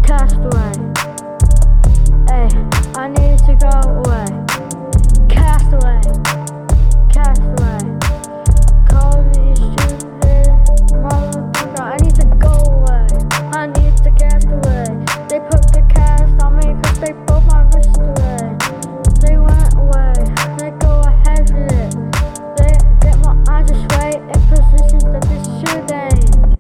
Castaway. Hey, I need to go away. Castaway. Castaway. Call me stupid motherfucker. I need to go away. I need to cast away. They put the cast on me cause they broke my wrist away. They went away. They go ahead with it. They get my eyes sway in positions that they shouldn't.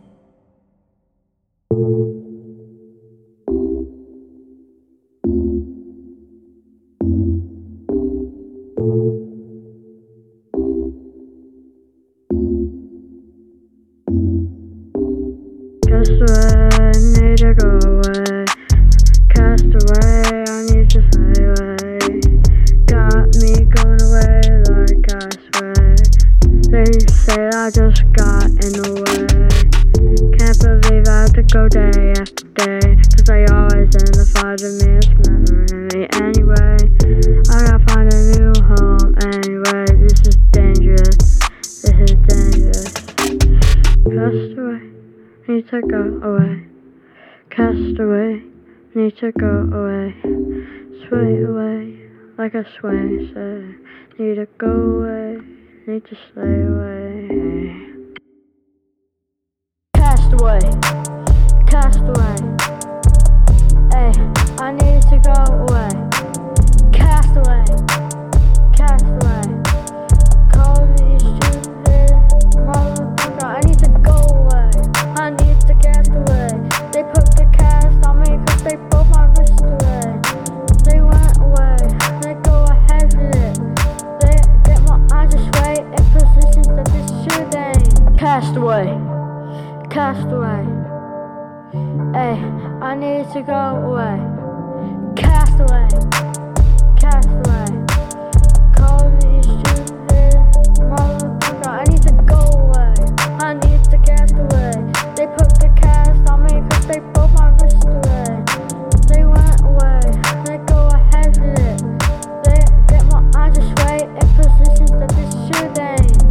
Castaway, need to go away. Castaway, I need to fly away. Got me going away like I swear. They say I just got in the way. Can't believe I have to go day after day, cause they always identify to me as memory. Anyway, I gotta find a new home. Anyway, this is dangerous. This is dangerous. Castaway, need to go away. Castaway, need to go away. Sway away like a swing set. Need to go away, need to stay away. Castaway, castaway. Hey, I need to go away. Castaway, castaway. Call me stupid motherfucker. I need to go away. I need to cast away. They put the cast on me cause they broke my wrist away. They went away. They go ahead with it. They get my eyes sway in positions that they shouldn't. Castaway. Castaway. Hey, I need to go away. Castaway. Castaway. Call me stupid motherfucker. I need to go away. I need to cast away. They put the cast on me cause they broke my wrist away. They went away. They go ahead with it. They get my eyes sway in positions that they shouldn't.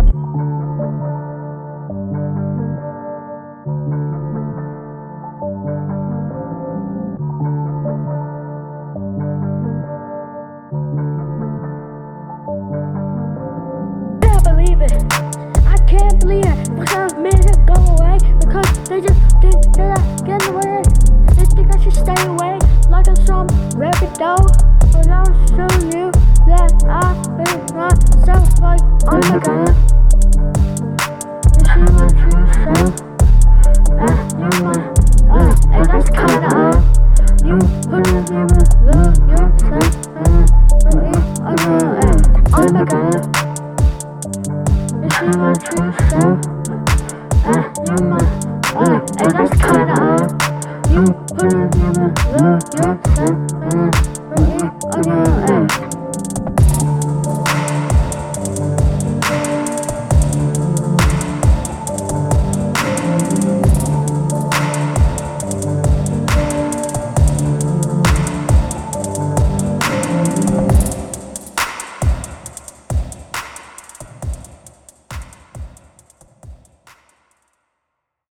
I can't believe it because I made it go away because they just think that I get away. They think I should stay away like I'm some rabbit doll. But I'll show you that I made myself like oh my god. You see my true self? You're my and that's kinda odd. You put it in love yourself oh my god. You my true self, you're my and that's kinda odd. You put it in love yourself.